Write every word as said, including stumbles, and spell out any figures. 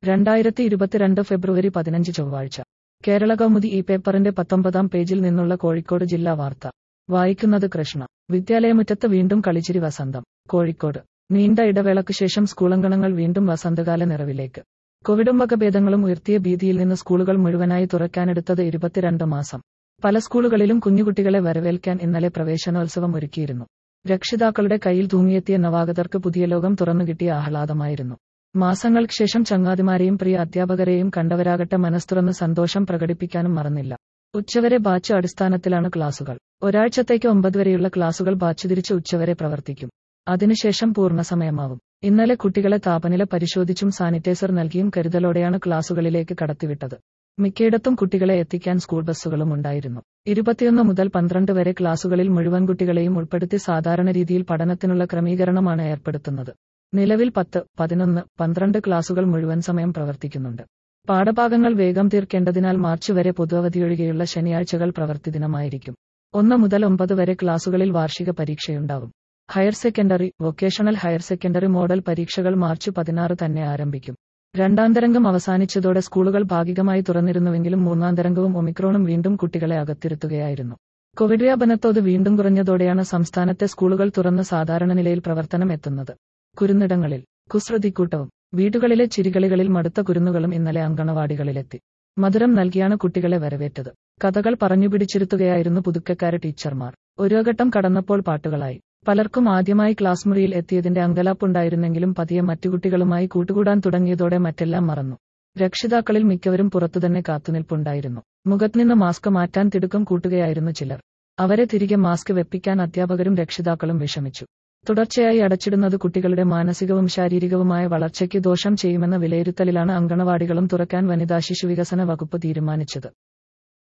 രണ്ടായിരത്തി ഇരുപത്തിരണ്ട് ഫെബ്രുവരി പതിനഞ്ച് ചൊവ്വാഴ്ച കേരള കൗമുദി ഈ പേപ്പറിന്റെ പത്തൊമ്പതാം പേജിൽ നിന്നുള്ള കോഴിക്കോട് ജില്ലാ വാർത്ത വായിക്കുന്നത് കൃഷ്ണ. വിദ്യാലയമുറ്റത്ത് വീണ്ടും കളിച്ചിരി വസന്തം. കോഴിക്കോട് നീണ്ട ഇടവേളയ്ക്കു ശേഷം സ്കൂളങ്കണങ്ങൾ വീണ്ടും വസന്തകാല നിറവിലേക്ക്. കോവിഡും വകഭേദങ്ങളും ഉയർത്തിയ ഭീതിയിൽ നിന്ന് സ്കൂളുകൾ മുഴുവനായി തുറക്കാനെടുത്തത് ഇരുപത്തിരണ്ട് മാസം. പല സ്കൂളുകളിലും കുഞ്ഞുകുട്ടികളെ വരവേൽക്കാൻ ഇന്നലെ പ്രവേശനോത്സവം ഒരുക്കിയിരുന്നു. രക്ഷിതാക്കളുടെ കയ്യിൽ തൂങ്ങിയെത്തിയ നവാഗതർക്ക് പുതിയ ലോകം തുറന്നുകിട്ടിയ ആഹ്ലാദമായിരുന്നു. മാസങ്ങൾക്ക് ശേഷം ചങ്ങാതിമാരെയും പ്രിയ അധ്യാപകരെയും കണ്ടവരാകട്ടെ മനസ്തുറന്ന് സന്തോഷം പ്രകടിപ്പിക്കാനും മറന്നില്ല. ഉച്ചവരെ ബാച്ച് അടിസ്ഥാനത്തിലാണ് ക്ലാസുകൾ. ഒരാഴ്ചത്തേക്ക് ഒമ്പത് വരെയുള്ള ക്ലാസുകൾ ബാച്ച് തിരിച്ച് ഉച്ചവരെ പ്രവർത്തിക്കും. അതിനുശേഷം പൂർണ്ണസമയമാവും. ഇന്നലെ കുട്ടികളെ താപനില പരിശോധിച്ചും സാനിറ്റൈസർ നൽകിയും കരുതലോടെയാണ് ക്ലാസുകളിലേക്ക് കടത്തിവിട്ടത്. മിക്കയിടത്തും കുട്ടികളെ എത്തിക്കാൻ സ്കൂൾ ബസ്സുകളും ഉണ്ടായിരുന്നു. ഇരുപത്തിയൊന്ന് മുതൽ പന്ത്രണ്ട് വരെ ക്ലാസുകളിൽ മുഴുവൻ കുട്ടികളെയും ഉൾപ്പെടുത്തി സാധാരണ രീതിയിൽ പഠനത്തിനുള്ള ക്രമീകരണമാണ് ഏർപ്പെടുത്തുന്നത്. നിലവിൽ പത്ത്, പതിനൊന്ന്, പന്ത്രണ്ട് ക്ലാസുകൾ മുഴുവൻ സമയം പ്രവർത്തിക്കുന്നുണ്ട്. പാഠഭാഗങ്ങൾ വേഗം തീർക്കേണ്ടതിനാൽ മാർച്ച് വരെ പൊതുവധിയൊഴികെയുള്ള ശനിയാഴ്ചകൾ പ്രവൃത്തിദിനമായിരിക്കും. ഒന്ന് മുതൽ ഒമ്പത് വരെ ക്ലാസുകളിൽ വാർഷിക പരീക്ഷയുണ്ടാവും. Higher secondary, vocational higher secondary model പരീക്ഷകൾ മാർച്ച് പതിനാറ് തന്നെ ആരംഭിക്കും. രണ്ടാം തരംഗം അവസാനിച്ചതോടെ സ്കൂളുകൾ ഭാഗികമായി തുറന്നിരുന്നുവെങ്കിലും മൂന്നാം തരംഗവും ഒമിക്രോണും വീണ്ടും കുട്ടികളെ അകത്തിരുത്തുകയായിരുന്നു. കോവിഡ് വ്യാപനത്തോത് വീണ്ടും കുറഞ്ഞതോടെയാണ് സംസ്ഥാനത്തെ സ്കൂളുകൾ തുറന്ന് സാധാരണ നിലയിൽ പ്രവർത്തനം എത്തുന്നത്. കുരുന്നിടങ്ങളിൽ കുസൃതിക്കൂട്ടവും. വീടുകളിലെ ചിരികളികളിൽ മടുത്ത കുരുന്നുകളും ഇന്നലെ അങ്കണവാടികളിലെത്തി. മധുരം നൽകിയാണ് കുട്ടികളെ വരവേറ്റത്. കഥകൾ പറഞ്ഞുപിടിച്ചിരുത്തുകയായിരുന്നു പുതുക്കക്കാരെ ടീച്ചർമാർ. ഓരോ ഘട്ടം കടന്നപ്പോൾ പാട്ടുകളായി. പലർക്കും ആദ്യമായി ക്ലാസ് മുറിയിൽ എത്തിയതിന്റെ അങ്കലാപ്പുണ്ടായിരുന്നെങ്കിലും പതിയെ മറ്റു കുട്ടികളുമായി കൂട്ടുകൂടാൻ തുടങ്ങിയതോടെ മറ്റെല്ലാം മറന്നു. രക്ഷിതാക്കളിൽ മിക്കവരും പുറത്തുതന്നെ കാത്തുനിൽപ്പുണ്ടായിരുന്നു. മുഖത്തുനിന്ന് മാസ്ക് മാറ്റാൻ തിടുക്കം കൂട്ടുകയായിരുന്നു ചിലർ. അവരെ തിരികെ മാസ്ക് വെപ്പിക്കാൻ അധ്യാപകരും രക്ഷിതാക്കളും വിഷമിച്ചു. തുടർച്ചയായി അടച്ചിടുന്നത് കുട്ടികളുടെ മാനസികവും ശാരീരികവുമായ വളർച്ചയ്ക്ക് ദോഷം ചെയ്യുമെന്ന വിലയിരുത്തലിലാണ് അങ്കണവാടികളും തുറക്കാൻ വനിതാ ശിശുവികസന വകുപ്പ് തീരുമാനിച്ചത്.